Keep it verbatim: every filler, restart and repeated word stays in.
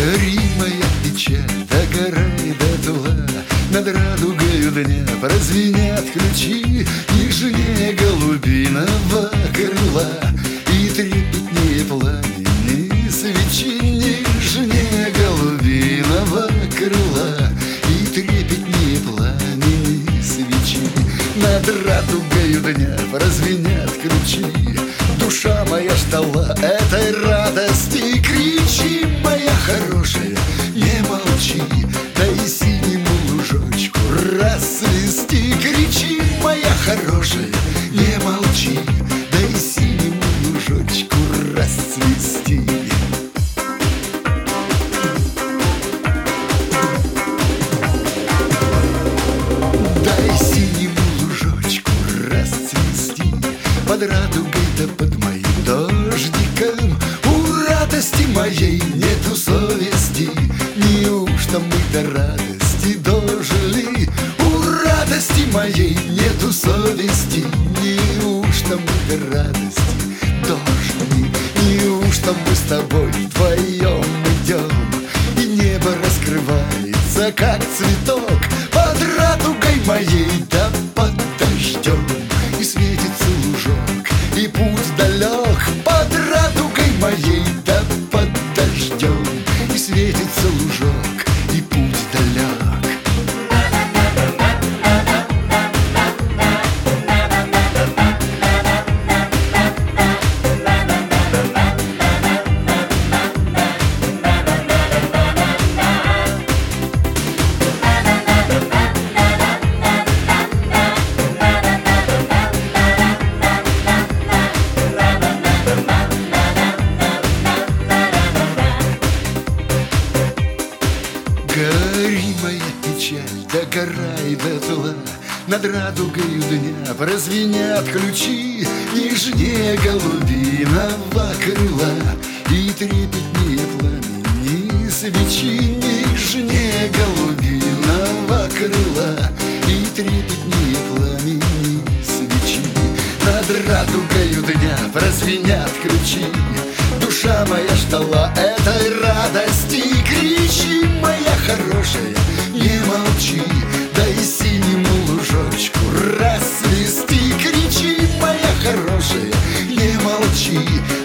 Гори моя печаль, догорай дотла, над радугою дня прозвенят ключи. Нежнее голубиного крыла и трепетнее пламени свечи. Нежнее голубиного крыла и трепетнее пламени свечи. Над радугою дня прозвенят ключи. Душа моя ждала этой радости. Кричи, моя хорошая, не молчи, дай синему лужочку расцвести. Кричи, моя хорошая, не молчи, дай синему лужочку расцвести. Дай синему лужочку расцвести под радугой да под моим дождиком. У радости моей нету совести, неужто мы до радости дожили? У радости моей нету совести, неужто мы до радости дожили? Неужто мы с тобой вдвоем идем, и небо раскрывается, как цветок, под радугой моей да под дождем, и светится лужок, и путь далек. Под радугой моей да под дождем, и светится лужок, и путь далек. Гори моя печаль, догорай дотла, над радугою дня прозвенят ключи. Нежнее голубиного крыла и трепетнее пламени свечи. Нежнее голубиного крыла и трепетнее пламени свечи. Над радугою дня прозвенят ключи. Душа моя ждала этой радости. Кричи, моя хорошая, не молчи, дай синему лужочку расцвести. Кричи, моя хорошая, не молчи,